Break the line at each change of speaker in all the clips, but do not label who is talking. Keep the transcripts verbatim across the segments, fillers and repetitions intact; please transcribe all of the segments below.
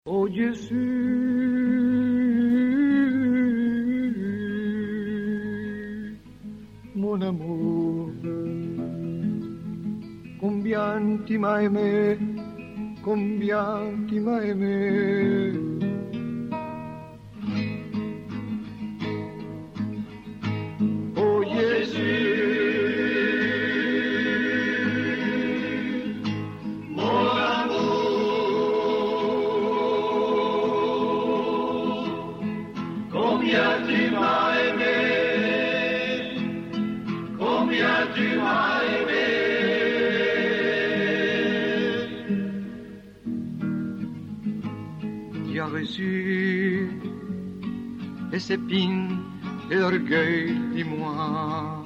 Oh Jésus, mon amour, combien tu m'as aimé, combien tu m'as aimé. Oh Jésus, combien tu m'as aimé, combien tu m'as aimé. Tu as reçu les épines et l'orgueil de moi,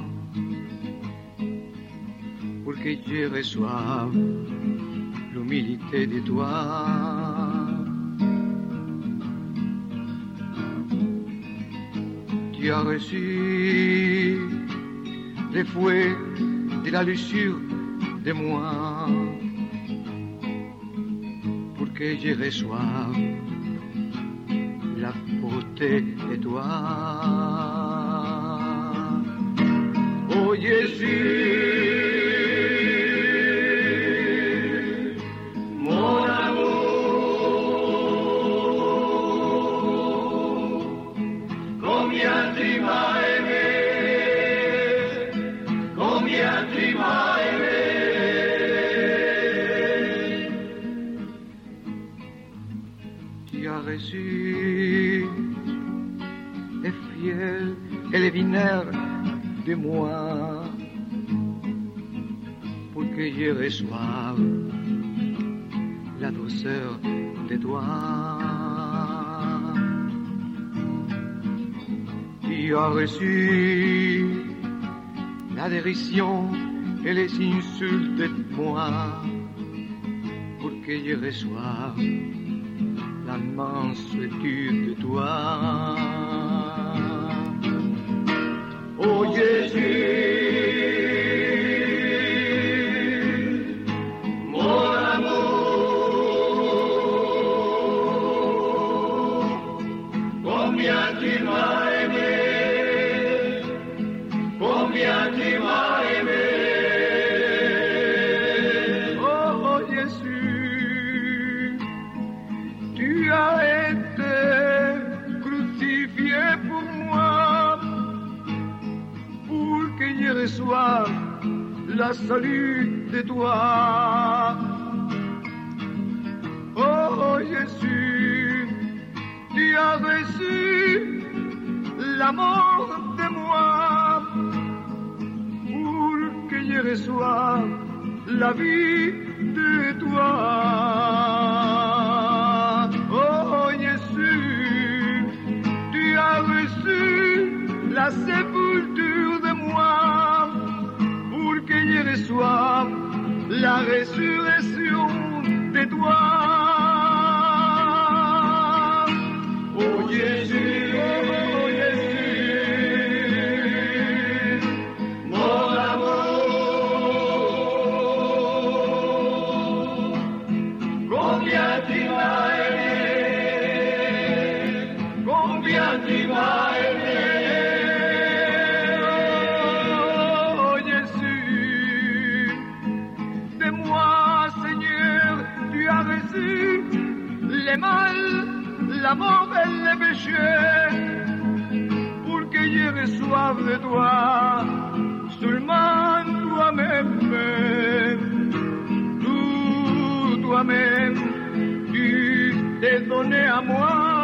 pour que je reçoive l'humilité de toi. Tu as reçu les fouets de la luxure de moi, pour que je reçoive la beauté de toi. Oh Jésus, mon amour, combien tu m'as aimé, combien tu m'as aimé. Tu as reçu les fiels et les vinaigres de moi, pour que je reçoive la douceur de toi. Tu as reçu la dérision et les insultes de moi, pour que je reçoive la mansuétude de toi. Oh Jésus, mon amour, combien tu m'as aimé, combien tu m'as aimé. Oh, oh Jésus, tu as été crucifié pour moi, pour que je reçoive la salut de toi. Oh, oh Jésus, tu as reçu la mort de moi, pour que je reçoive la vie de toi. Oh Jésus, tu as reçu la sépulture de moi, pour que je reçoive la résurrection de toi. Oh Jésus, oh Jésus, mon amour, combien tu m'as aimé, combien tu m'as aimé. Oh Jésus, de moi Seigneur, tu as reçu les mal, la mort et les péchés, pour que je reçoive de toi seulement toi-même. Tout toi-même, tu t'es donné à moi.